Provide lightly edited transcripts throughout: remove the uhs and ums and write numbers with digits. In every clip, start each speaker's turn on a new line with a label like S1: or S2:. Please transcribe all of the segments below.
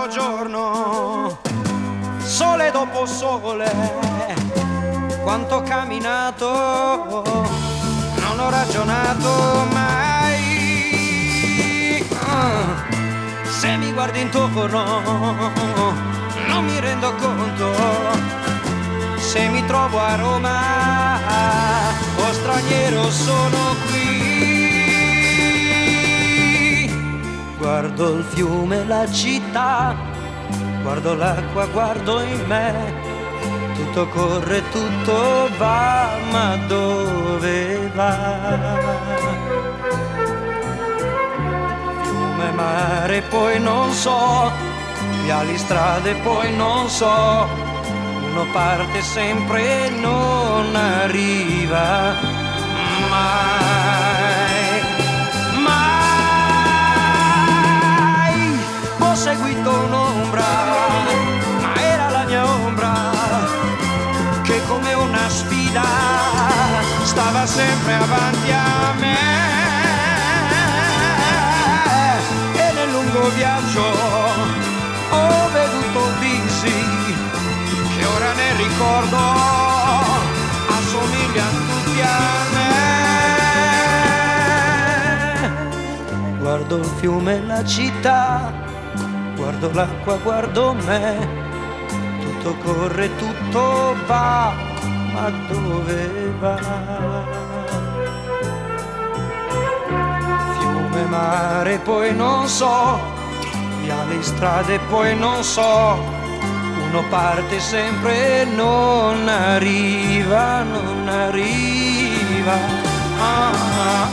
S1: dopo giorno, sole dopo sole, quanto ho camminato, non ho ragionato mai. Se mi guardi intorno, non mi rendo conto se mi trovo a Roma o straniero sono qui. Guardo il fiume, la città, guardo l'acqua, guardo in me, tutto corre, tutto va, ma dove va? Fiume, mare, poi non so, viali, strade, poi non so, uno parte sempre e non arriva mai, mai. Ho seguito un'ombra, ma era la mia ombra, che come una sfida stava sempre avanti a me. E nel lungo viaggio ho veduto visi che ora ne ricordo assomigliano tutti a me. Guardo il fiume e la città, guardo l'acqua, guardo me, tutto corre, tutto va, ma dove va? Fiume, mare, poi non so, viali, strade, poi non so, uno parte sempre e non arriva, non arriva. Ah, ah,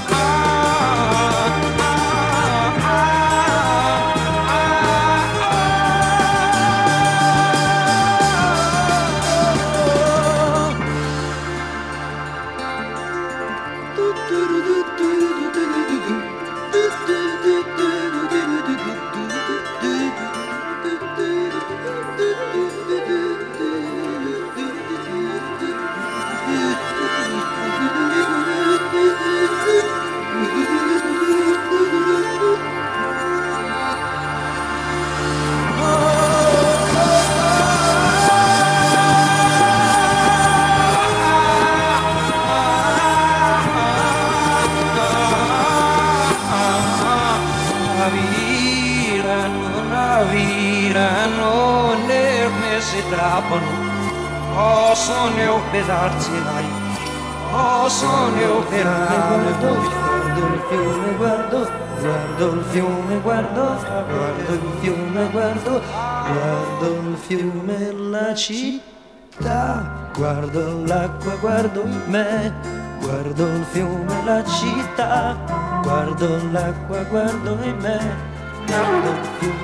S1: oh sogno pedarzilai, oh sogno operare. Guardo il fiume, guardo il fiume, guardo il fiume, guardo il fiume, la città, guardo l'acqua, guardo me, guardo il fiume, la città, guardo l'acqua, guardo me, guardo il fiume.